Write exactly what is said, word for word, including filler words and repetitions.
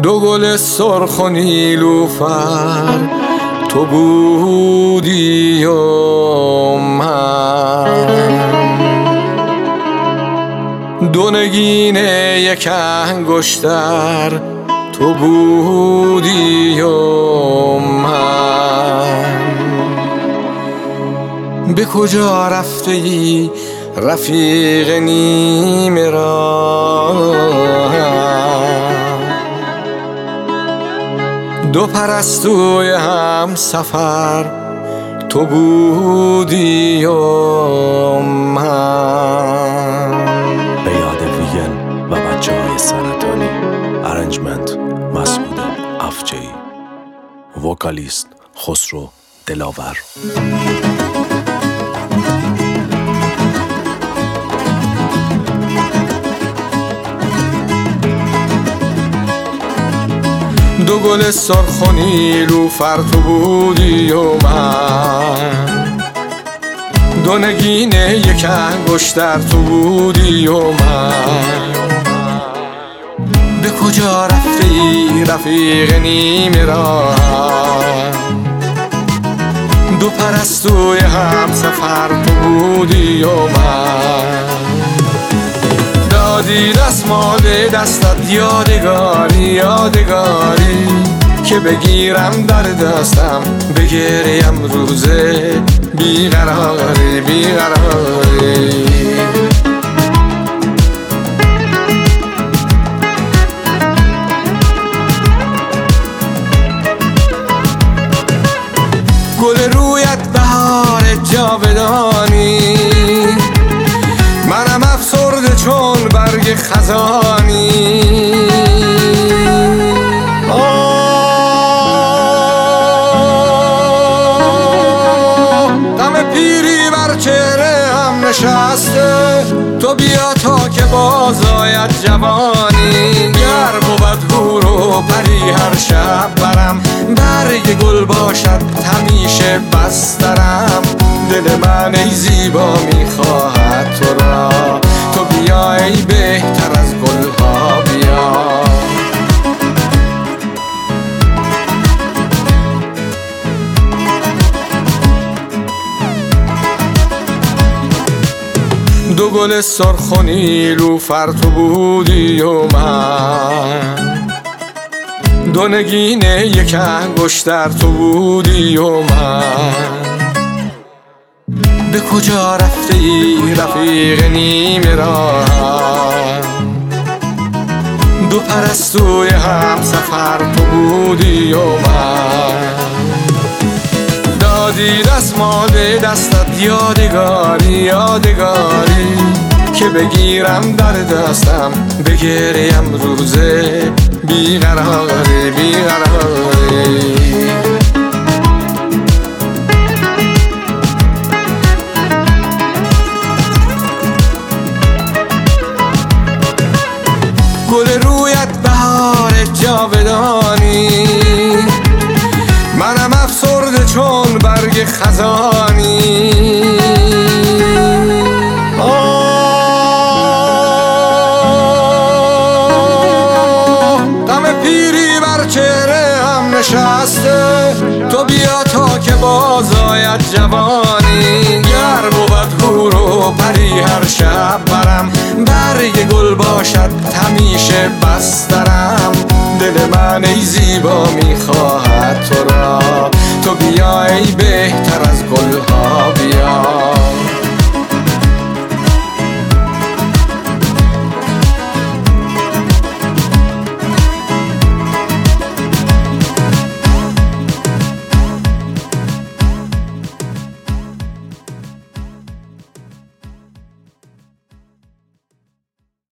دو گل سرخ و نیلوفر تو بودی و من، دو نگین یک انگشتر تو بودی و من. به کجا رفته ای رفیق نیمه راه، دو پرستوی هم سفر تو بودی و من. به یاد ویگن و بچه های سرطانی. ارنجمنت مسعود افجعی، وکالیست خسرو دلاور. دو گل سرخ و نیلوفر تو بودی و من، دو نگین یک انگشتر تو بودی و من. به کجا رفته ای رفیق نیمه راه، دو پرستوی هم سفر تو بودی و من. دادی دستمال دستت یادگاری یادگاری که بگیرم در دستم بگیریم روزه بیقراری بیقراری. گل رویت بهار جاودانی، منم افسرده چون برگ خزانی. غم پیری بر چهره هم نشسته، تو بیا تا که باز آید جوانی. گر بود حور و پری هر شب برم، برگ گل باشد همیشه بسترم. دل من ای زیبا میخواهد تو را، تو بیا ای بهتر از گلها بیا. دو گل سرخ و نیلوفر تو بودی و من، دو نگین یک انگشتر تو بودی و من. به کجا رفته ای رفیق نیمه راه، دو پرستوی هم سفر تو بودی و من. دادی دستمال دستت یادگاری یادگاری که بگیرم در دستم بگیریم روزه بیقراری بیقراری. گل رویت بهار جاودانی، منم افسرده چون برگ خزانی. غم پیری بر چهره هم نشسته، تو بیا تا که باز آید جوانی. گر بود حور و پری هر شب برم، برگ گل باشد همیشه بسترم.